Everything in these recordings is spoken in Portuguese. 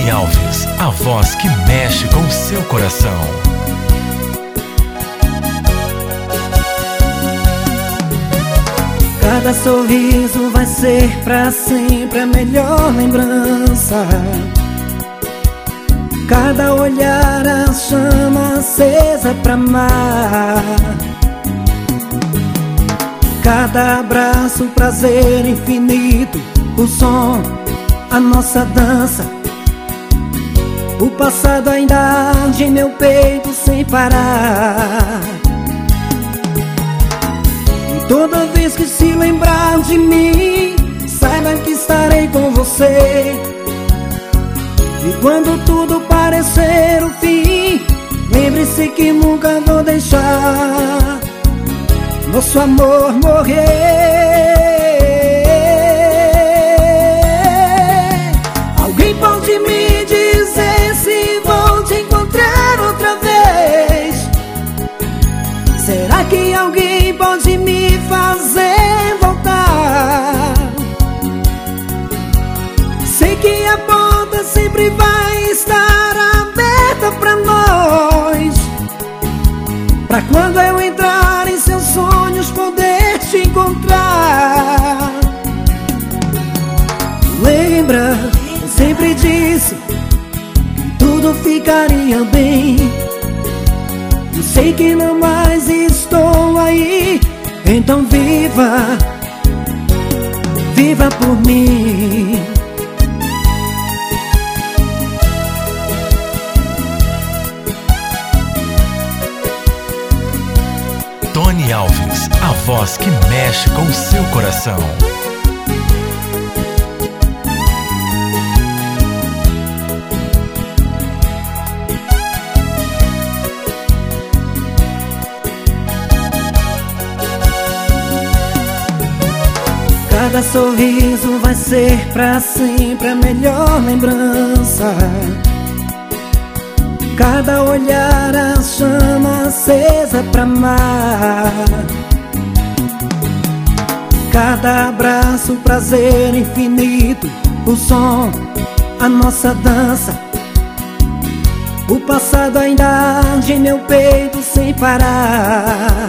Tony Alves, a voz que mexe com seu coração. Cada sorriso vai ser pra sempre a melhor lembrança. Cada olhar a chama acesa pra amar. Cada abraço, prazer infinito. O som, a nossa dança. O passado ainda arde em meu peito sem parar. E toda vez que se lembrar de mim, saiba que estarei com você. E quando tudo parecer o fim, lembre-se que nunca vou deixar nosso amor morrer. Alguém pode me dizer se vou te encontrar outra vez? Será que alguém pode me fazer voltar? Sei que a porta sempre vai estar aberta pra nós, pra quando eu entrar em seus sonhos poder te encontrar. Lembra, eu sempre disse que tudo ficaria bem. Eu sei que não mais estou aí, então viva, viva por mim. Tony Alves, a voz que mexe com seu coração. Cada sorriso vai ser pra sempre a melhor lembrança. Cada olhar a chama acesa pra amar. Cada abraço, prazer infinito. O som, a nossa dança. O passado ainda arde em meu peito sem parar.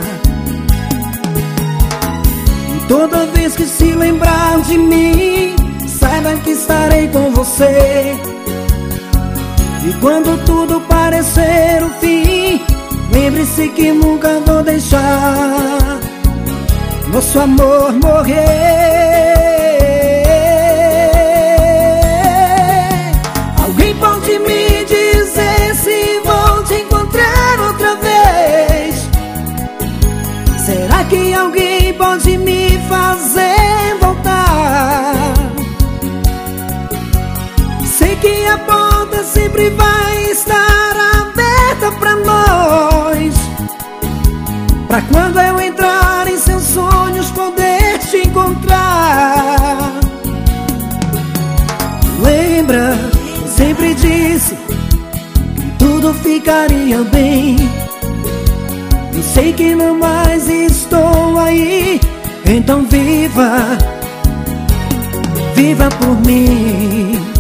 E toda vez que se lembrar de mim, saiba que estarei com você. E quando tudo parecer o fim, lembre-se que nunca vou deixar nosso amor morrer. Alguém pode me dizer se vou te encontrar outra vez? Será que alguém pode me fazer voltar? Sei que a porta sempre vai estar aberta pra nós, pra quando eu entrar em seus sonhos poder te encontrar. Lembra, eu sempre disse que tudo ficaria bem. Eu sei que não mais estou aí, então viva, viva por mim.